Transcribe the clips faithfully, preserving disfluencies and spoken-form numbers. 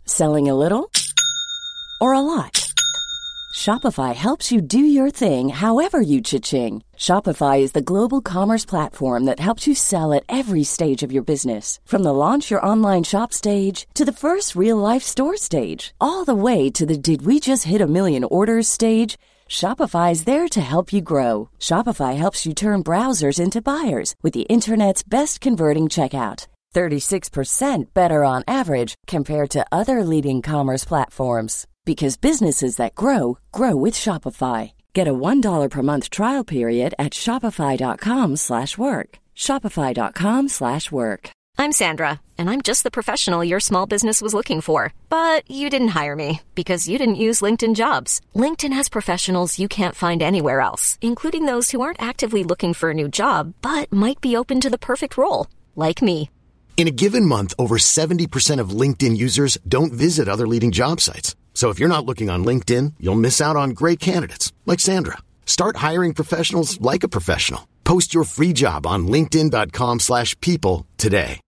Selling a little or a lot? Shopify helps you do your thing however you cha-ching. Shopify is the global commerce platform that helps you sell at every stage of your business. From the launch your online shop stage to the first real-life store stage, all the way to the did we just hit a million orders stage. Shopify is there to help you grow. Shopify helps you turn browsers into buyers with the internet's best converting checkout. thirty-six percent better on average compared to other leading commerce platforms. Because businesses that grow, grow with Shopify. Get a one dollar per month trial period at shopify.com slash work. Shopify.com slash work. I'm Sandra, and I'm just the professional your small business was looking for. But you didn't hire me because you didn't use LinkedIn Jobs. LinkedIn has professionals you can't find anywhere else, including those who aren't actively looking for a new job, but might be open to the perfect role, like me. In a given month, over seventy percent of LinkedIn users don't visit other leading job sites. So if you're not looking on LinkedIn, you'll miss out on great candidates like Sandra. Start hiring professionals like a professional. Post your free job on linkedin.com slash people today.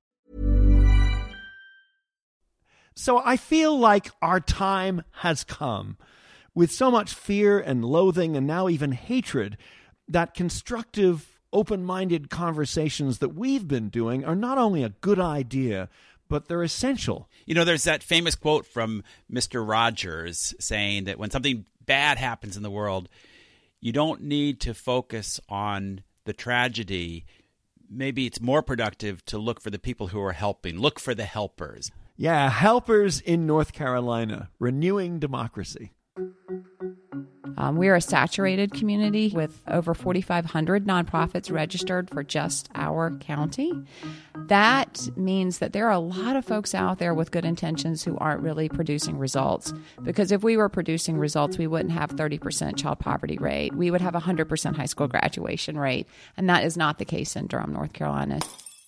So I feel like our time has come. With so much fear and loathing and now even hatred, that constructive, open-minded conversations that we've been doing are not only a good idea, but they're essential. You know, there's that famous quote from Mister Rogers saying that when something bad happens in the world, you don't need to focus on the tragedy. Maybe it's more productive to look for the people who are helping. Look for the helpers. Yeah, helpers in North Carolina, renewing democracy. Um, we are a saturated community with over forty-five hundred nonprofits registered for just our county. That means that there are a lot of folks out there with good intentions who aren't really producing results. Because if we were producing results, we wouldn't have thirty percent child poverty rate. We would have a one hundred percent high school graduation rate. And that is not the case in Durham, North Carolina.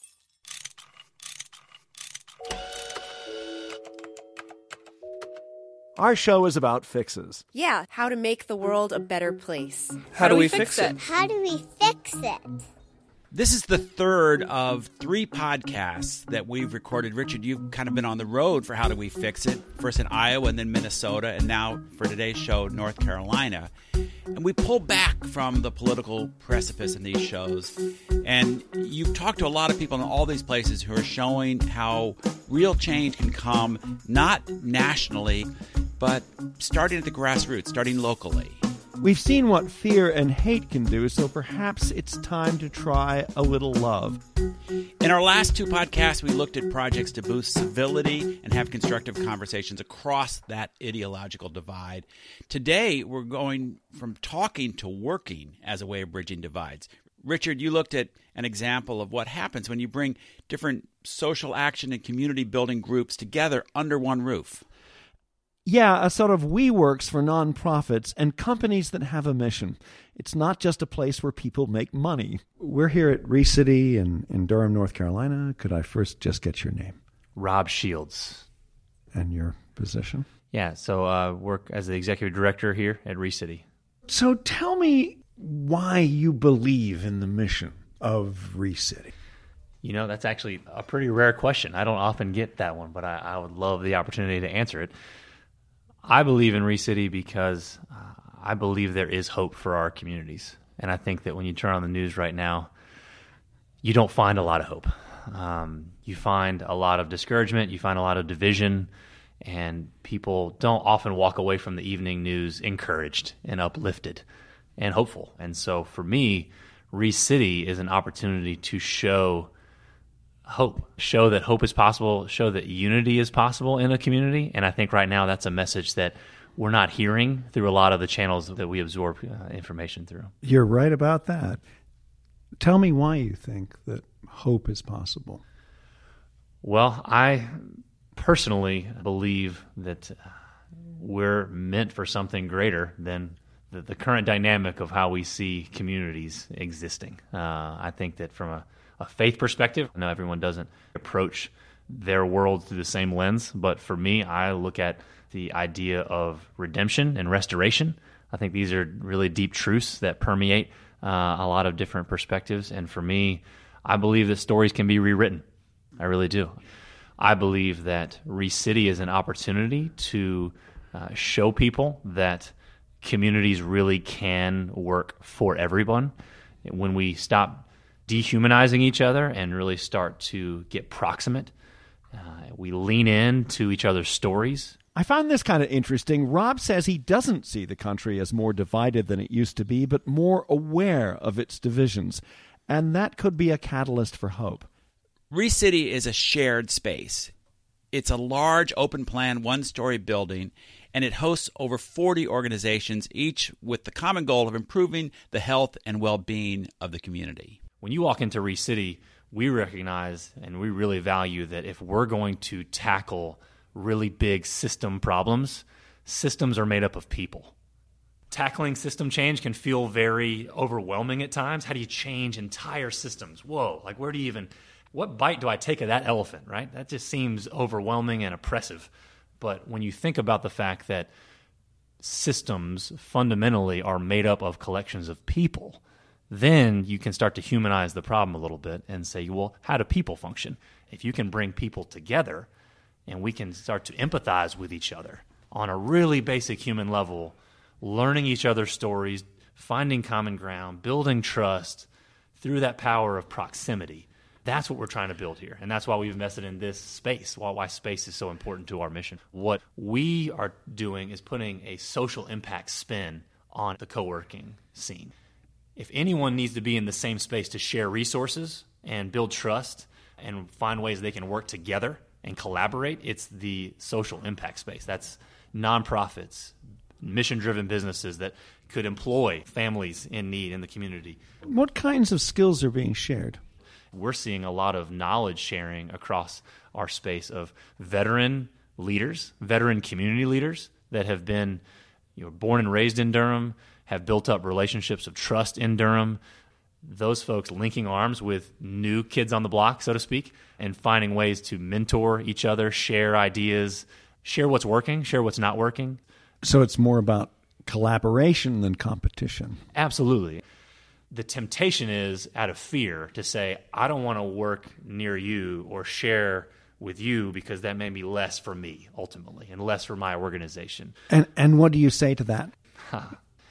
Our show is about fixes. Yeah, how to make the world a better place. How, how do we fix it? it? How do we fix it? This is the third of three podcasts that we've recorded. Richard, you've kind of been on the road for How Do We Fix It? First in Iowa and then Minnesota, and now for today's show, North Carolina. And we pull back from the political precipice in these shows. And you've talked to a lot of people in all these places who are showing how real change can come, not nationally, but starting at the grassroots, starting locally. We've seen what fear and hate can do, so perhaps it's time to try a little love. In our last two podcasts, we looked at projects to boost civility and have constructive conversations across that ideological divide. Today, we're going from talking to working as a way of bridging divides. Richard, you looked at an example of what happens when you bring different social action and community building groups together under one roof. Yeah, a sort of WeWorks for nonprofits and companies that have a mission. It's not just a place where people make money. We're here at ReCity in, in Durham, North Carolina. Could I first just get your name? Rob Shields. And your position? Yeah, so I uh, work as the executive director here at ReCity. So tell me why you believe in the mission of ReCity. You know, that's actually a pretty rare question. I don't often get that one, but I, I would love the opportunity to answer it. I believe in ReCity because uh, I believe there is hope for our communities. And I think that when you turn on the news right now, you don't find a lot of hope. Um, you find a lot of discouragement, you find a lot of division, and people don't often walk away from the evening news encouraged and uplifted and hopeful. And so for me, ReCity is an opportunity to show hope, show that hope is possible, show that unity is possible in a community. And I think right now that's a message that we're not hearing through a lot of the channels that we absorb uh, information through. You're right about that. Tell me why you think that hope is possible. Well, I personally believe that we're meant for something greater than the, the current dynamic of how we see communities existing. Uh, I think that from a A faith perspective, I know everyone doesn't approach their world through the same lens, but for me, I look at the idea of redemption and restoration. I think these are really deep truths that permeate uh, a lot of different perspectives, and for me, I believe that stories can be rewritten. I really do. I believe that Reese City is an opportunity to uh, show people that communities really can work for everyone. When we stop dehumanizing each other and really start to get proximate, uh, we lean into each other's stories. I found this kind of interesting. Rob says he doesn't see the country as more divided than it used to be, but more aware of its divisions. And that could be a catalyst for hope. Reese City is a shared space. It's a large, open-plan, one-story building, and it hosts over forty organizations, each with the common goal of improving the health and well-being of the community. When you walk into Reese City, we recognize and we really value that if we're going to tackle really big system problems, systems are made up of people. Tackling system change can feel very overwhelming at times. How do you change entire systems? Whoa, like where do you even... What bite do I take of that elephant, right? That just seems overwhelming and oppressive. But when you think about the fact that systems fundamentally are made up of collections of people, then you can start to humanize the problem a little bit and say, well, how do people function? If you can bring people together and we can start to empathize with each other on a really basic human level, learning each other's stories, finding common ground, building trust through that power of proximity, that's what we're trying to build here, and that's why we've invested in this space, why, why space is so important to our mission. What we are doing is putting a social impact spin on the co-working scene. If anyone needs to be in the same space to share resources and build trust and find ways they can work together and collaborate, it's the social impact space. That's nonprofits, mission-driven businesses that could employ families in need in the community. What kinds of skills are being shared? We're seeing a lot of knowledge sharing across our space of veteran leaders, veteran community leaders that have been, you know, born and raised in Durham, have built up relationships of trust in Durham. Those folks linking arms with new kids on the block, so to speak, and finding ways to mentor each other, share ideas, share what's working, share what's not working. So it's more about collaboration than competition. Absolutely. The temptation is, out of fear, to say, I don't want to work near you or share with you because that may be less for me, ultimately, and less for my organization. And and what do you say to that? Huh.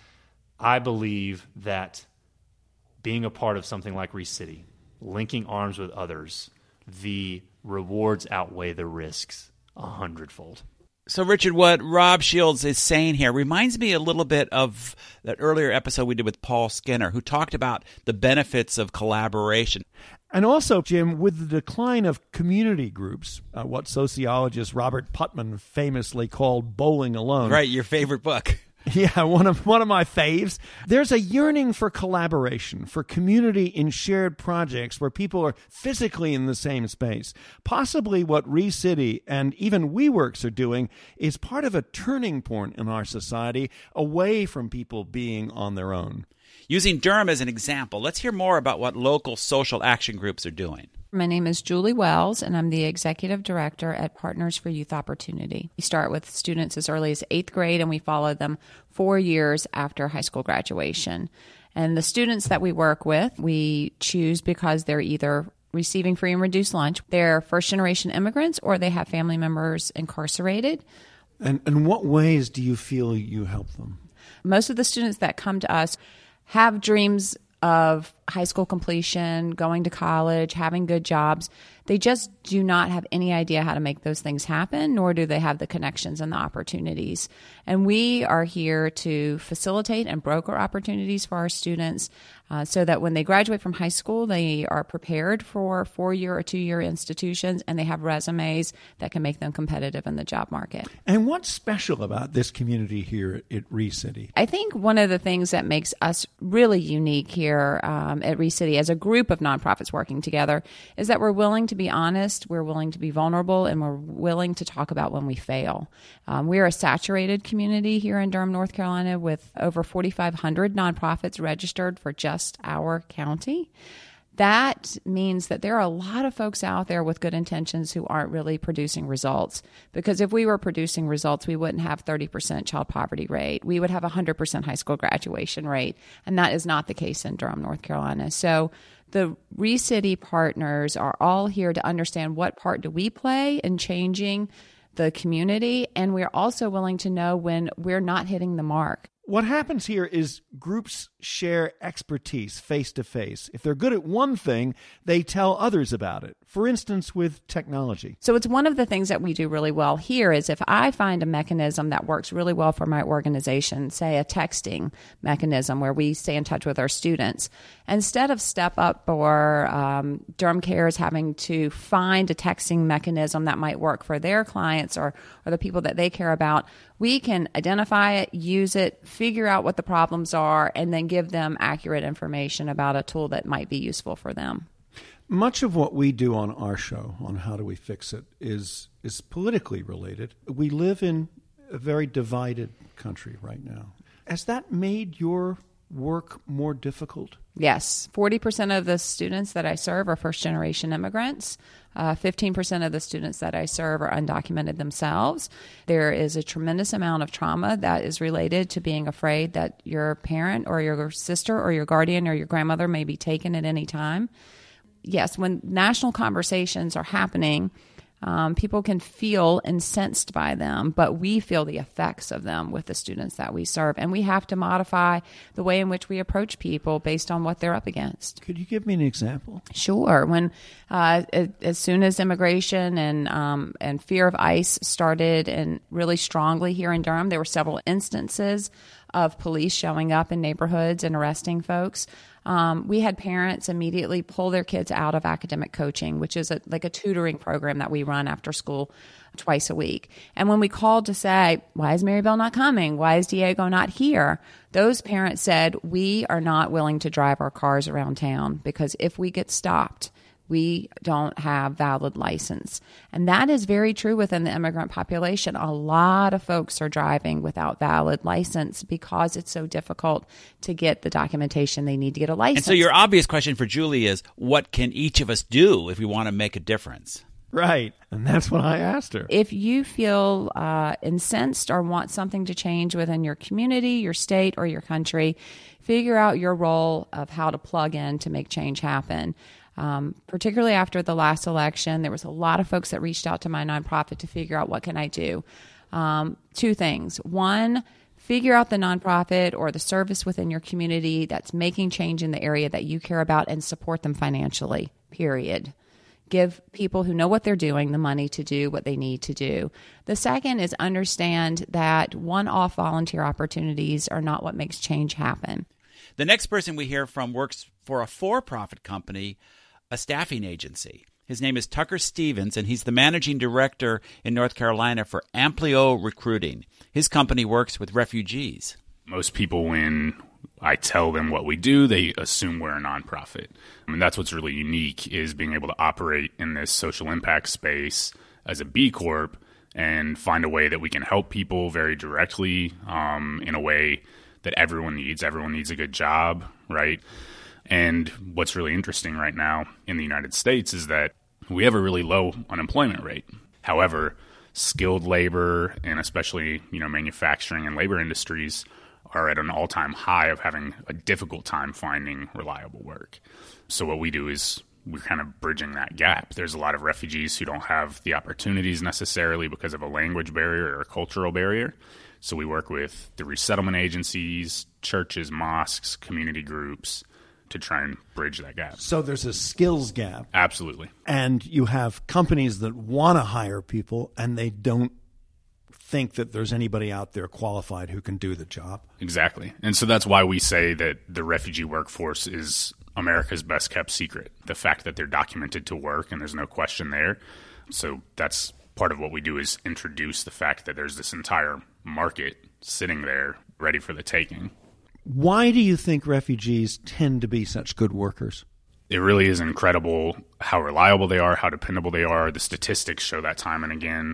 I believe that being a part of something like Reese City, linking arms with others, the rewards outweigh the risks a hundredfold. So, Richard, what Rob Shields is saying here reminds me a little bit of that earlier episode we did with Paul Skinner, who talked about the benefits of collaboration. And also, Jim, with the decline of community groups, uh, what sociologist Robert Putnam famously called bowling alone. Right, your favorite book. Yeah, one of one of my faves. There's a yearning for collaboration, for community in shared projects where people are physically in the same space. Possibly what Reese City and even WeWorks are doing is part of a turning point in our society away from people being on their own. Using Durham as an example, let's hear more about what local social action groups are doing. My name is Julie Wells, and I'm the Executive Director at Partners for Youth Opportunity. We start with students as early as eighth grade, and we follow them four years after high school graduation. And the students that we work with, we choose because they're either receiving free and reduced lunch, they're first-generation immigrants, or they have family members incarcerated. And in what ways do you feel you help them? Most of the students that come to us have dreams of high school completion, going to college, having good jobs. They just do not have any idea how to make those things happen, nor do they have the connections and the opportunities. And we are here to facilitate and broker opportunities for our students uh, so that when they graduate from high school, they are prepared for four-year or two-year institutions, and they have resumes that can make them competitive in the job market. And what's special about this community here at Reese City? I think one of the things that makes us really unique here um, at Reese City as a group of nonprofits working together is that we're willing to be honest, we're willing to be vulnerable, and we're willing to talk about when we fail. Um, we're a saturated community here in Durham, North Carolina, with over forty-five hundred nonprofits registered for just our county. that means that there are a lot of folks out there with good intentions who aren't really producing results. Because if we were producing results, we wouldn't have thirty percent child poverty rate. We would have a one hundred percent high school graduation rate. And that is not the case in Durham, North Carolina. So the ReCity partners are all here to understand what part do we play in changing the community. And we're also willing to know when we're not hitting the mark. What happens here is groups share expertise face to face. If they're good at one thing, they tell others about it. For instance, with technology. So it's one of the things that we do really well here is if I find a mechanism that works really well for my organization, say a texting mechanism where we stay in touch with our students, instead of Step Up or um, Durham Cares having to find a texting mechanism that might work for their clients or, or the people that they care about, we can identify it, use it, figure out what the problems are, and then give them accurate information about a tool that might be useful for them. Much of what we do on our show, on How Do We Fix It, is is politically related. We live in a very divided country right now. Has that made your work more difficult? Yes. forty percent of the students that I serve are first-generation immigrants. Uh, fifteen percent of the students that I serve are undocumented themselves. There is a tremendous amount of trauma that is related to being afraid that your parent or your sister or your guardian or your grandmother may be taken at any time. Yes, when national conversations are happening, Um, people can feel incensed by them, but we feel the effects of them with the students that we serve. And we have to modify the way in which we approach people based on what they're up against. Could you give me an example? Sure. When uh, as soon as immigration and um, and fear of ICE started and really strongly here in Durham, there were several instances of police showing up in neighborhoods and arresting folks. Um, we had parents immediately pull their kids out of academic coaching, which is a, like a tutoring program that we run after school twice a week. And when we called to say, why is Maribel not coming? Why is Diego not here? Those parents said, we are not willing to drive our cars around town because if we get stopped, we don't have valid license. And that is very true within the immigrant population. A lot of folks are driving without valid license because it's so difficult to get the documentation they need to get a license. And so your obvious question for Julie is, what can each of us do if we want to make a difference? Right. And that's what I asked her. If you feel uh, incensed or want something to change within your community, your state, or your country, figure out your role of how to plug in to make change happen. Um, particularly after the last election, there was a lot of folks that reached out to my nonprofit to figure out what can I do. Um, two things. One, figure out the nonprofit or the service within your community that's making change in the area that you care about and support them financially, period. Give people who know what they're doing the money to do what they need to do. The second is understand that one-off volunteer opportunities are not what makes change happen. The next person we hear from works for a for-profit company, a staffing agency. His name is Tucker Stevens, and he's the managing director in North Carolina for Amplio Recruiting. His company works with refugees. Most people, when I tell them what we do, they assume we're a nonprofit. I mean, that's what's really unique is being able to operate in this social impact space as a B Corp and find a way that we can help people very directly um, in a way that everyone needs. Everyone needs a good job, right? And what's really interesting right now in the United States is that we have a really low unemployment rate. However, skilled labor and especially, you know, manufacturing and labor industries are at an all-time high of having a difficult time finding reliable work. So what we do is we're kind of bridging that gap. There's a lot of refugees who don't have the opportunities necessarily because of a language barrier or a cultural barrier. So we work with the resettlement agencies, churches, mosques, community groups to try and bridge that gap. So there's a skills gap. Absolutely. And you have companies that want to hire people and they don't think that there's anybody out there qualified who can do the job. Exactly. And so that's why we say that the refugee workforce is America's best kept secret. The fact that they're documented to work and there's no question there. So that's part of what we do is introduce the fact that there's this entire market sitting there ready for the taking. Why do you think refugees tend to be such good workers? It really is incredible how reliable they are, how dependable they are. The statistics show that time and again.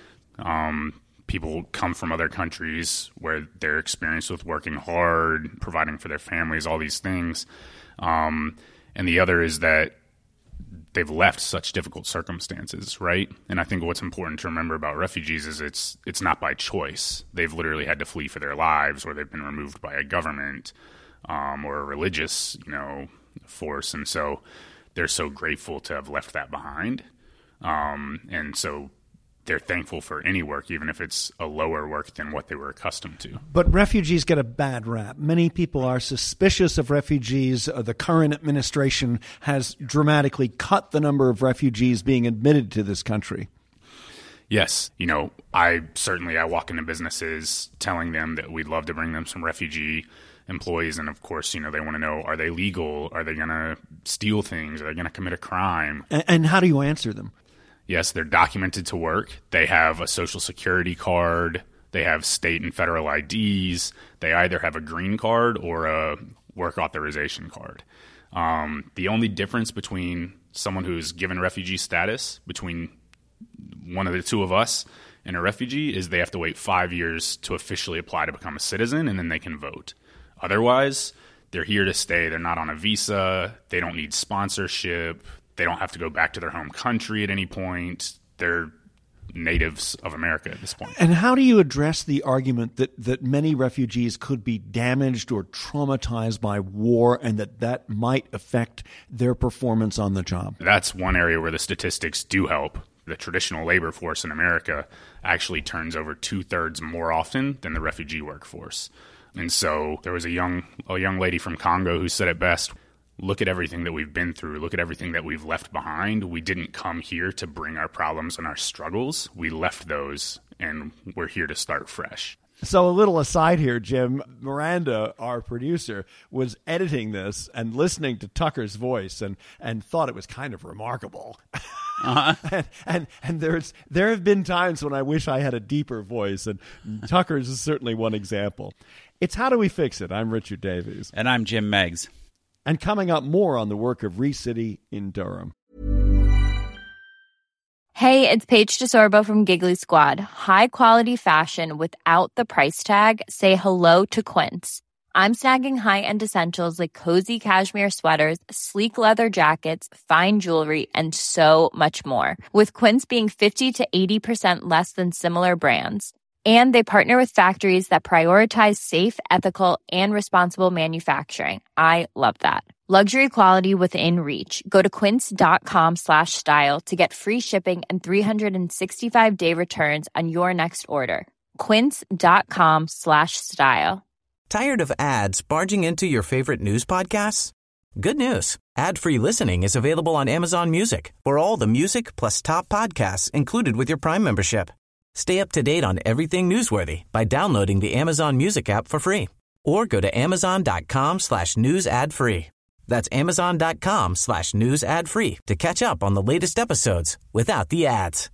Um, people come from other countries where they're experienced with working hard, providing for their families, all these things. Um, And the other is that they've left such difficult circumstances, right? And I think what's important to remember about refugees is it's it's not by choice. They've literally had to flee for their lives, or they've been removed by a government um, or a religious, you know, force. And so they're so grateful to have left that behind. Um, and so they're thankful for any work, even if it's a lower work than what they were accustomed to. But refugees get a bad rap. Many people are suspicious of refugees. Uh, the current administration has dramatically cut the number of refugees being admitted to this country. Yes. You know, I certainly, I walk into businesses telling them that we'd love to bring them some refugee employees. And of course, you know, they want to know, are they legal? Are they going to steal things? Are they going to commit a crime? And, and how do you answer them? Yes, they're documented to work. They have a social security card. They have state and federal I Ds. They either have a green card or a work authorization card. Um, the only difference between someone who's given refugee status, between one of the two of us and a refugee, is they have to wait five years to officially apply to become a citizen, and then they can vote. Otherwise, they're here to stay. They're not on a visa. They don't need sponsorship. They don't have to go back to their home country at any point. They're natives of America at this point. And how do you address the argument that, that many refugees could be damaged or traumatized by war and that that might affect their performance on the job? That's one area where the statistics do help. The traditional labor force in America actually turns over two-thirds more often than the refugee workforce. And so there was a young a young lady from Congo who said it best: look at everything that we've been through. Look at everything that we've left behind. We didn't come here to bring our problems and our struggles. We left those, and we're here to start fresh. So a little aside here, Jim, Miranda, our producer, was editing this and listening to Tucker's voice and, and thought it was kind of remarkable. Uh-huh. and, and and there's there have been times when I wish I had a deeper voice, and Tucker's is certainly one example. It's How Do We Fix It? I'm Richard Davies. And I'm Jim Meggs. And coming up, more on the work of ReCity in Durham. Hey, it's Paige DeSorbo from Giggly Squad. High quality fashion without the price tag. Say hello to Quince. I'm snagging high-end essentials like cozy cashmere sweaters, sleek leather jackets, fine jewelry, and so much more. With Quince being fifty to eighty percent less than similar brands. And they partner with factories that prioritize safe, ethical, and responsible manufacturing. I love that. Luxury quality within reach. Go to quince.com slash style to get free shipping and three sixty-five day returns on your next order. Quince.com slash style. Tired of ads barging into your favorite news podcasts? Good news. Ad-free listening is available on Amazon Music for all the music plus top podcasts included with your Prime membership. Stay up to date on everything newsworthy by downloading the Amazon Music app for free or go to amazon.com slash news ad free. That's amazon.com slash news ad free to catch up on the latest episodes without the ads.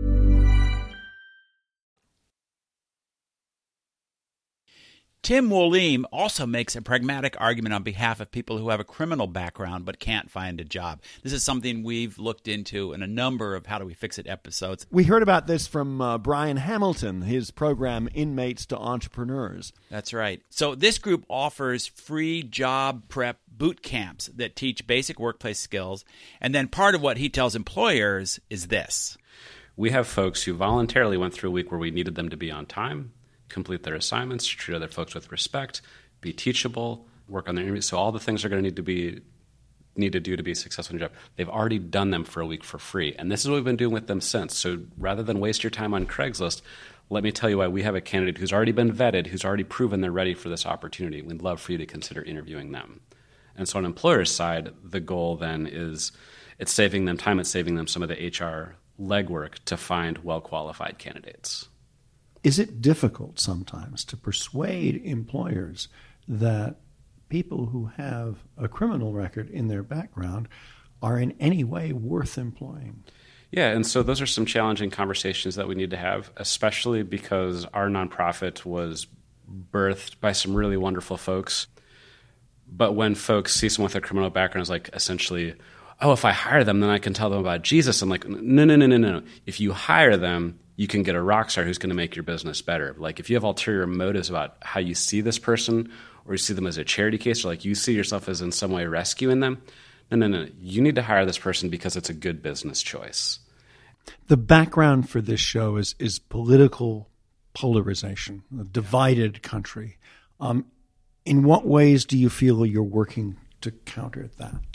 Tim Wollheim also makes a pragmatic argument on behalf of people who have a criminal background but can't find a job. This is something we've looked into in a number of How Do We Fix It episodes. We heard about this from uh, Brian Hamilton, his program Inmates to Entrepreneurs. That's right. So this group offers free job prep boot camps that teach basic workplace skills. And then part of what he tells employers is this. We have folks who voluntarily went through a week where we needed them to be on time, complete their assignments, treat other folks with respect, be teachable, work on their interviews. So all the things they're going to need to be need to do to be successful in your job. They've already done them for a week for free. And this is what we've been doing with them since. So rather than waste your time on Craigslist, let me tell you why we have a candidate who's already been vetted, who's already proven they're ready for this opportunity. We'd love for you to consider interviewing them. And so on employer's side, the goal then is it's saving them time, it's saving them some of the H R legwork to find well-qualified candidates. Is it difficult sometimes to persuade employers that people who have a criminal record in their background are in any way worth employing? Yeah, and so those are some challenging conversations that we need to have, especially because our nonprofit was birthed by some really wonderful folks. But when folks see someone with a criminal background, it's like essentially, oh, if I hire them, then I can tell them about Jesus. I'm like, no, no, no, no, no. If you hire them, you can get a rock star who's going to make your business better. Like if you have ulterior motives about how you see this person, or you see them as a charity case, or like you see yourself as in some way rescuing them, No, no, no. You need to hire this person because it's a good business choice. The background for this show is is political polarization, a divided country. Um, in what ways do you feel you're working to counter that?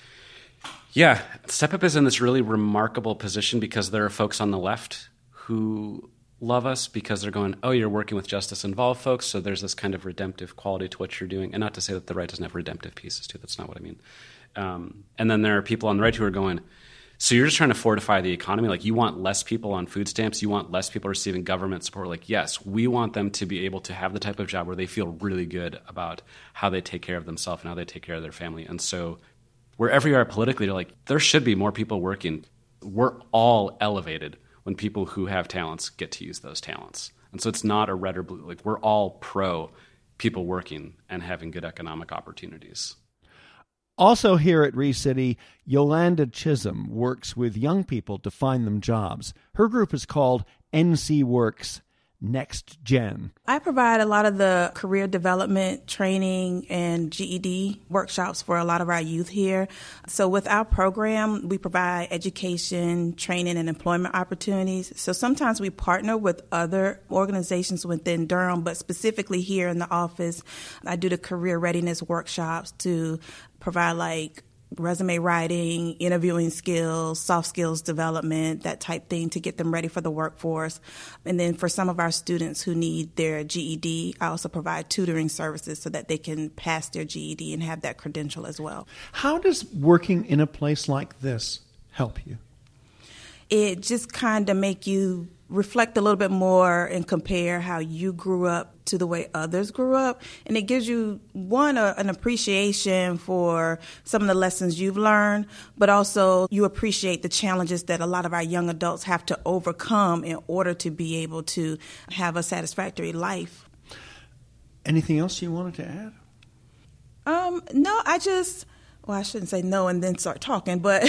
Yeah, Step Up is in this really remarkable position because there are folks on the left who love us because they're going, oh, you're working with justice-involved folks, so there's this kind of redemptive quality to what you're doing. And not to say that the right doesn't have redemptive pieces too. That's not what I mean. Um, and then there are people on the right who are going, so you're just trying to fortify the economy? Like, you want less people on food stamps? You want less people receiving government support? Like, yes, we want them to be able to have the type of job where they feel really good about how they take care of themselves and how they take care of their family. And so wherever you are politically, you're like, there should be more people working. We're all elevated when people who have talents get to use those talents. And so it's not a red or blue. Like, we're all pro people working and having good economic opportunities. Also here at ReCity, Yolanda Chisholm works with young people to find them jobs. Her group is called N C Works Next Gen. I provide a lot of the career development training and G E D workshops for a lot of our youth here. So with our program, we provide education, training, and employment opportunities. So sometimes we partner with other organizations within Durham, but specifically here in the office, I do the career readiness workshops to provide like resume writing, interviewing skills, soft skills development, that type thing to get them ready for the workforce. And then for some of our students who need their G E D, I also provide tutoring services so that they can pass their G E D and have that credential as well. How does working in a place like this help you? It just kind of make you reflect a little bit more and compare how you grew up to the way others grew up. And it gives you, one, a, an appreciation for some of the lessons you've learned, but also you appreciate the challenges that a lot of our young adults have to overcome in order to be able to have a satisfactory life. Anything else you wanted to add? Um, no, I just... Well, I shouldn't say no and then start talking, but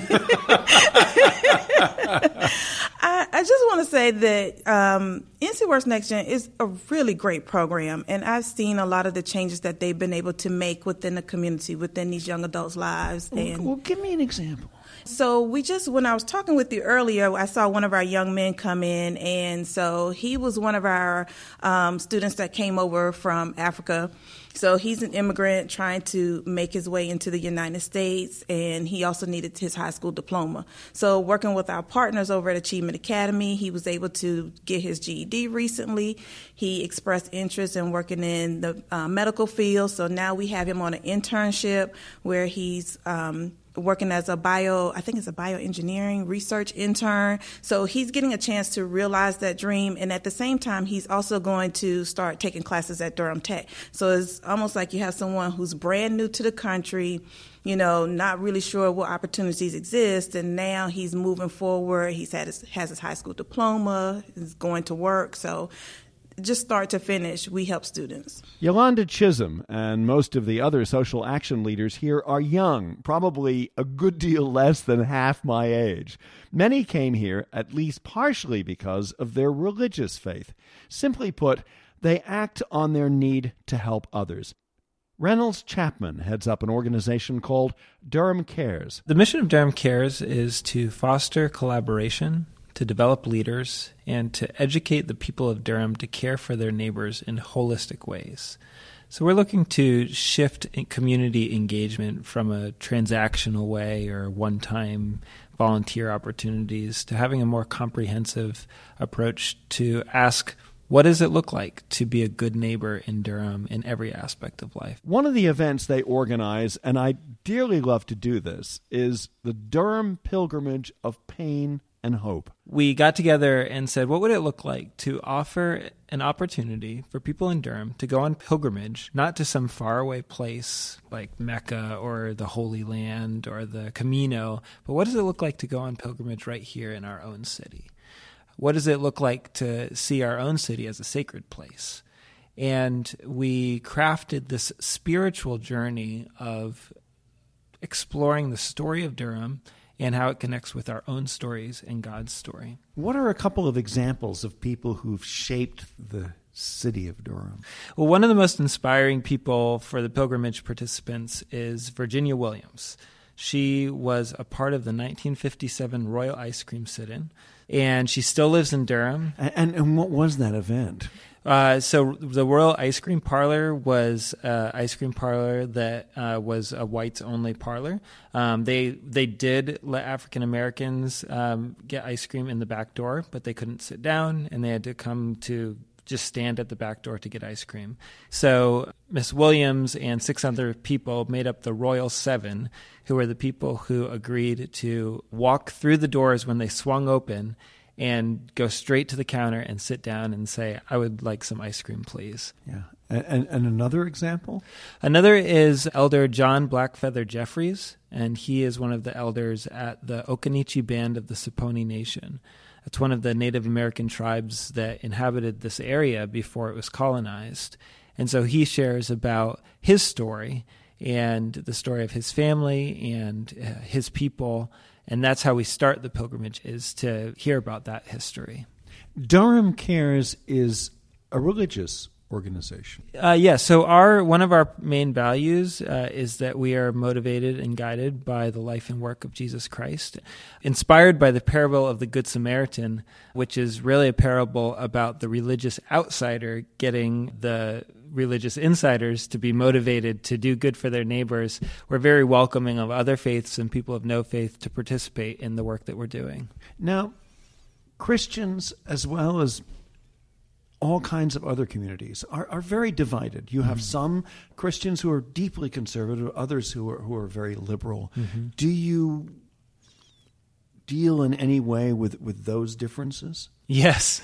I, I just want to say that um, N C Works Next Gen is a really great program, and I've seen a lot of the changes that they've been able to make within the community, within these young adults' lives. And well, give me an example. So we just, when I was talking with you earlier, I saw one of our young men come in, and so he was one of our um, students that came over from Africa. So he's an immigrant trying to make his way into the United States, and he also needed his high school diploma. So working with our partners over at Achievement Academy, he was able to get his G E D recently. He expressed interest in working in the uh, medical field, so now we have him on an internship where he's um, working as a bio, I think it's a bioengineering research intern. So he's getting a chance to realize that dream. And at the same time, he's also going to start taking classes at Durham Tech. So it's almost like you have someone who's brand new to the country, you know, not really sure what opportunities exist. And now he's moving forward. He's had his, has his high school diploma, is going to work. So just start to finish, we help students. Yolanda Chisholm and most of the other social action leaders here are young, probably a good deal less than half my age. Many came here at least partially because of their religious faith. Simply put, they act on their need to help others. Reynolds Chapman heads up an organization called Durham Cares. The mission of Durham Cares is to foster collaboration, to develop leaders, and to educate the people of Durham to care for their neighbors in holistic ways. So we're looking to shift community engagement from a transactional way or one-time volunteer opportunities to having a more comprehensive approach to ask, what does it look like to be a good neighbor in Durham in every aspect of life? One of the events they organize, and I dearly love to do this, is the Durham Pilgrimage of Pain and Hope. We got together and said, what would it look like to offer an opportunity for people in Durham to go on pilgrimage, not to some faraway place like Mecca or the Holy Land or the Camino, but what does it look like to go on pilgrimage right here in our own city? What does it look like to see our own city as a sacred place? And we crafted this spiritual journey of exploring the story of Durham and how it connects with our own stories and God's story. What are a couple of examples of people who've shaped the city of Durham? Well, one of the most inspiring people for the pilgrimage participants is Virginia Williams. She was a part of the nineteen fifty-seven Royal Ice Cream Sit-In, and she still lives in Durham. And, and what was that event? Uh, so the Royal Ice Cream Parlor was an ice cream parlor that uh, was a whites-only parlor. Um, they they did let African Americans um, get ice cream in the back door, but they couldn't sit down, and they had to come to just stand at the back door to get ice cream. So Miss Williams and six other people made up the Royal Seven, who were the people who agreed to walk through the doors when they swung open and go straight to the counter and sit down and say, I would like some ice cream, please. Yeah. And, and another example? Another is Elder John Blackfeather Jeffries, and he is one of the elders at the Occaneechi Band of the Saponi Nation. It's one of the Native American tribes that inhabited this area before it was colonized. And so he shares about his story and the story of his family and uh, his people. And that's how we start the pilgrimage, is to hear about that history. Durham Cares is a religious organization. Uh, yeah, so our one of our main values uh, is that we are motivated and guided by the life and work of Jesus Christ, inspired by the parable of the Good Samaritan, which is really a parable about the religious outsider getting the religious insiders to be motivated to do good for their neighbors. We're very welcoming of other faiths and people of no faith to participate in the work that we're doing. Now, Christians, as well as all kinds of other communities, are, are very divided. You have mm-hmm. some Christians who are deeply conservative, others who are who are very liberal. Mm-hmm. Do you deal in any way with, with those differences? Yes.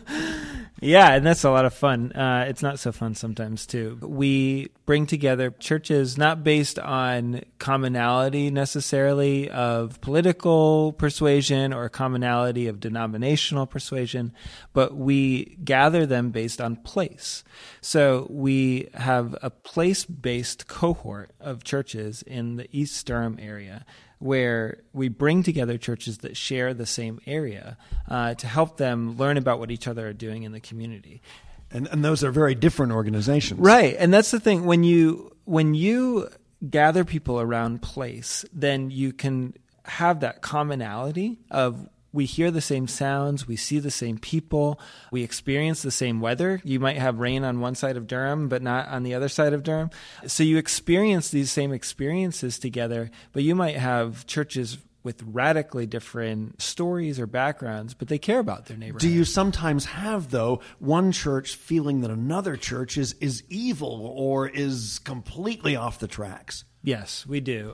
Yeah, and that's a lot of fun. Uh, it's not so fun sometimes, too. We bring together churches not based on commonality necessarily of political persuasion or commonality of denominational persuasion, but we gather them based on place. So we have a place-based cohort of churches in the East Durham area where we bring together churches that share the same area uh, to help them learn about what each other are doing in the community. And and those are very different organizations. Right. And that's the thing. When you when you gather people around place, then you can have that commonality of we hear the same sounds, we see the same people, we experience the same weather. You might have rain on one side of Durham, but not on the other side of Durham. So you experience these same experiences together, but you might have churches with radically different stories or backgrounds, but they care about their neighborhood. Do you sometimes have, though, one church feeling that another church is, is evil or is completely off the tracks? Yes, we do.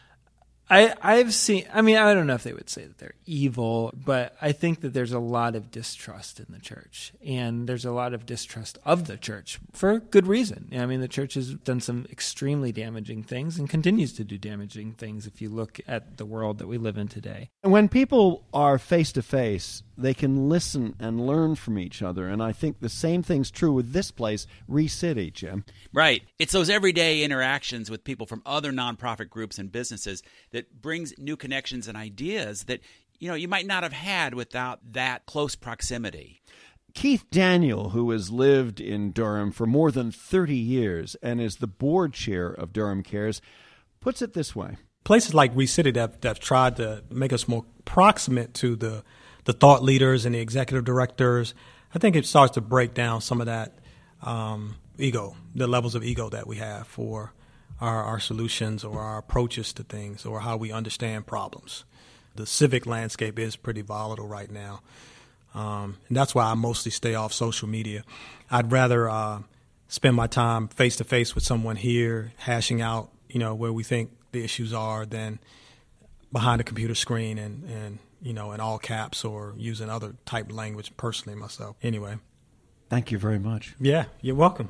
I, I've seen, I mean, I don't know if they would say that they're evil, but I think that there's a lot of distrust in the church, and there's a lot of distrust of the church for good reason. I mean, the church has done some extremely damaging things and continues to do damaging things if you look at the world that we live in today. And when people are face-to-face, they can listen and learn from each other, and I think the same thing's true with this place, Re-City, Jim. Right. It's those everyday interactions with people from other nonprofit groups and businesses that brings new connections and ideas that, you know, you might not have had without that close proximity. Keith Daniel, who has lived in Durham for more than thirty years and is the board chair of Durham Cares, puts it this way. Places like Re-City that, that have tried to make us more proximate to the, the thought leaders and the executive directors, I think it starts to break down some of that um, ego, the levels of ego that we have for Our, our solutions or our approaches to things or how we understand problems. The civic landscape is pretty volatile right now. Um, and that's why I mostly stay off social media. I'd rather uh, spend my time face-to-face with someone here, hashing out, you know, where we think the issues are than behind a computer screen and, and you know, in all caps or using other type of language personally myself. Anyway. Thank you very much. Yeah, you're welcome.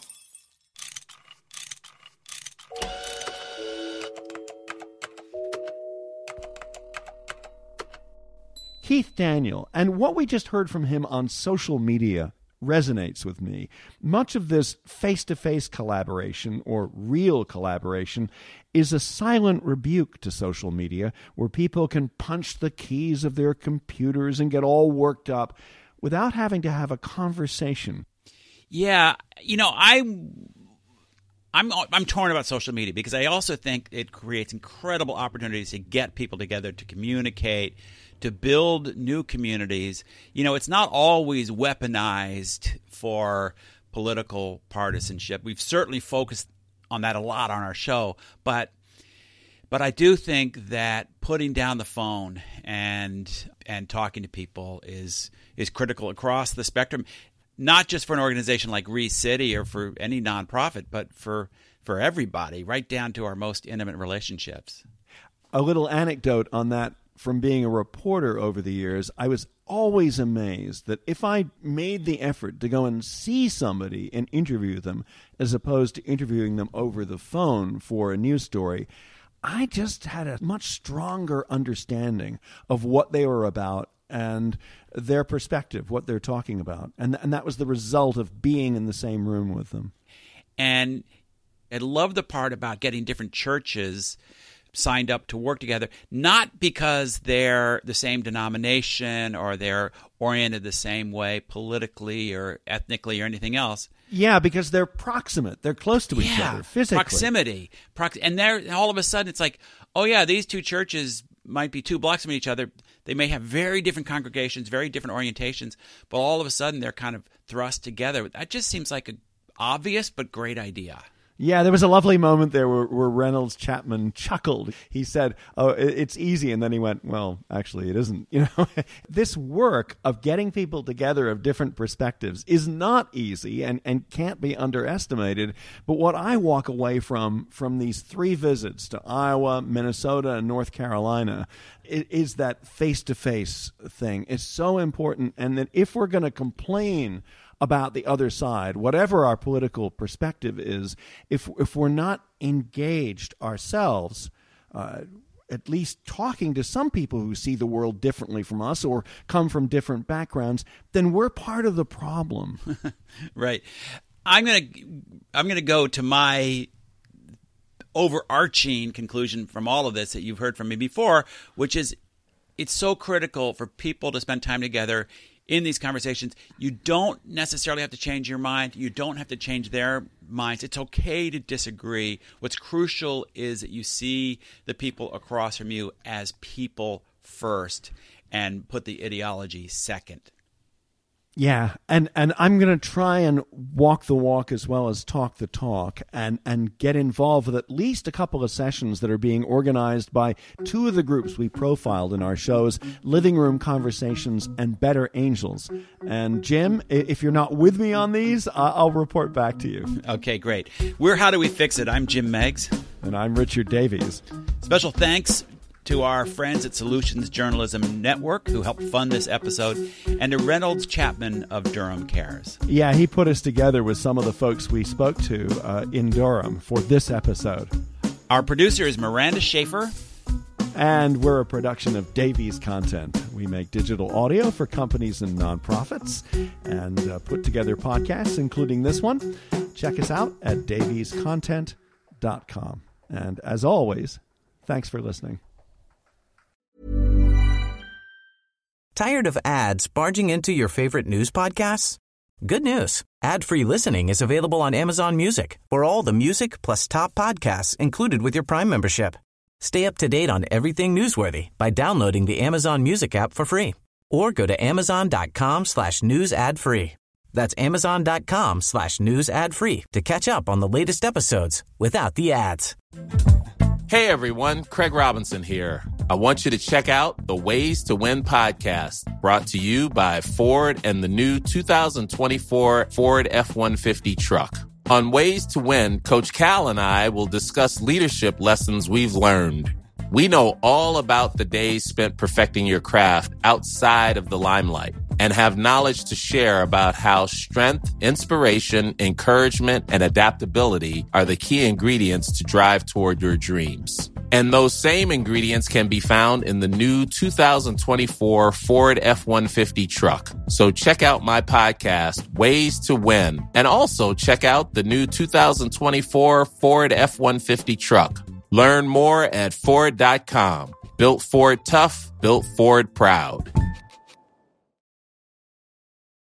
Keith Daniel, and what we just heard from him on social media resonates with me. Much of this face-to-face collaboration, or real collaboration, is a silent rebuke to social media, where people can punch the keys of their computers and get all worked up without having to have a conversation. Yeah, you know, I... I'm I'm torn about social media because I also think it creates incredible opportunities to get people together, to communicate, to build new communities. You know, it's not always weaponized for political partisanship. We've certainly focused on that a lot on our show, but but I do think that putting down the phone and and talking to people is is critical across the spectrum. Not just for an organization like Reese City or for any nonprofit, but for for everybody, right down to our most intimate relationships. A little anecdote on that from being a reporter over the years. I was always amazed that if I made the effort to go and see somebody and interview them, as opposed to interviewing them over the phone for a news story, I just had a much stronger understanding of what they were about and their perspective, what they're talking about. And and that was the result of being in the same room with them. And I love the part about getting different churches signed up to work together, not because they're the same denomination or they're oriented the same way politically or ethnically or anything else. Yeah, because they're proximate. They're close to each yeah, other physically. Proximity. Prox- and they're, all of a sudden it's like, oh yeah, these two churches might be two blocks from each other. They may have very different congregations, very different orientations, but all of a sudden they're kind of thrust together. That just seems like an obvious but great idea. Yeah, there was a lovely moment there where, where Reynolds Chapman chuckled. He said, oh, it's easy. And then he went, well, actually, it isn't. You know, this work of getting people together of different perspectives is not easy and, and can't be underestimated. But what I walk away from from these three visits to Iowa, Minnesota, and North Carolina is that face-to-face thing. It's so important. And that if we're going to complain about the other side, whatever our political perspective is, if if we're not engaged ourselves, uh, at least talking to some people who see the world differently from us or come from different backgrounds, then we're part of the problem. Right. I'm gonna I'm gonna go to my overarching conclusion from all of this that you've heard from me before, which is it's so critical for people to spend time together in these conversations. You don't necessarily have to change your mind. You don't have to change their minds. It's okay to disagree. What's crucial is that you see the people across from you as people first and put the ideology second. Yeah, and, and I'm going to try and walk the walk as well as talk the talk and, and get involved with at least a couple of sessions that are being organized by two of the groups we profiled in our shows, Living Room Conversations and Better Angels. And Jim, if you're not with me on these, I'll report back to you. Okay, great. We're How Do We Fix It? I'm Jim Meigs. And I'm Richard Davies. Special thanks to our friends at Solutions Journalism Network who helped fund this episode, and to Reynolds Chapman of Durham Cares. Yeah, he put us together with some of the folks we spoke to uh, in Durham for this episode. Our producer is Miranda Schaefer. And we're a production of Davies Content. We make digital audio for companies and nonprofits and uh, put together podcasts, including this one. Check us out at davies content dot com. And as always, thanks for listening. Tired of ads barging into your favorite news podcasts? Good news. Ad-free listening is available on Amazon Music for all the music plus top podcasts included with your Prime membership. Stay up to date on everything newsworthy by downloading the Amazon Music app for free or go to amazon.com slash news ad free. That's amazon.com slash news ad free to catch up on the latest episodes without the ads. Hey everyone, Craig Robinson here. I want you to check out the Ways to Win podcast, brought to you by Ford and the new two thousand twenty-four Ford F one fifty truck. On Ways to Win, Coach Cal and I will discuss leadership lessons we've learned. We know all about the days spent perfecting your craft outside of the limelight and have knowledge to share about how strength, inspiration, encouragement, and adaptability are the key ingredients to drive toward your dreams. And those same ingredients can be found in the new two thousand twenty-four Ford F one fifty truck. So check out my podcast, Ways to Win, and also check out the new two thousand twenty-four Ford F one fifty truck. Learn more at Ford dot com. Built Ford tough, built Ford proud.